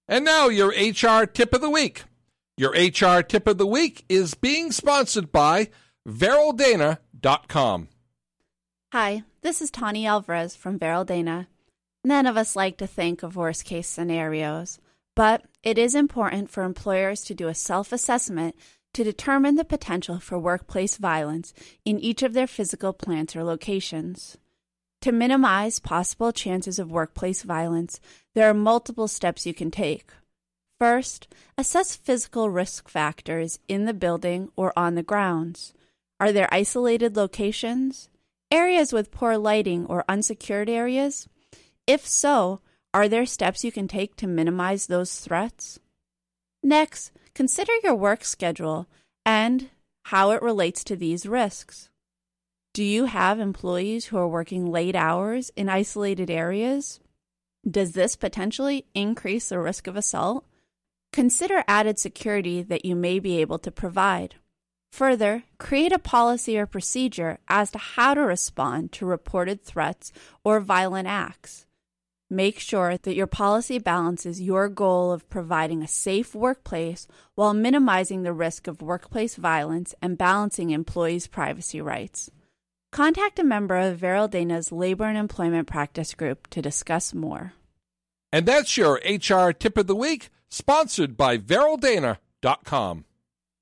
And now your HR Tip of the Week. Your HR Tip of the Week is being sponsored by VerylDana.com. Hi, this is Tawny Alvarez from VerylDana. None of us like to think of worst-case scenarios, but it is important for employers to do a self-assessment to determine the potential for workplace violence in each of their physical plants or locations. To minimize possible chances of workplace violence, there are multiple steps you can take. First, assess physical risk factors in the building or on the grounds. Are there isolated locations? Areas with poor lighting or unsecured areas? If so, are there steps you can take to minimize those threats? Next, consider your work schedule and how it relates to these risks. Do you have employees who are working late hours in isolated areas? Does this potentially increase the risk of assault? Consider added security that you may be able to provide. Further, create a policy or procedure as to how to respond to reported threats or violent acts. Make sure that your policy balances your goal of providing a safe workplace while minimizing the risk of workplace violence and balancing employees' privacy rights. Contact a member of VerylDana's Labor and Employment Practice Group to discuss more. And that's your HR Tip of the Week, sponsored by VerylDana.com.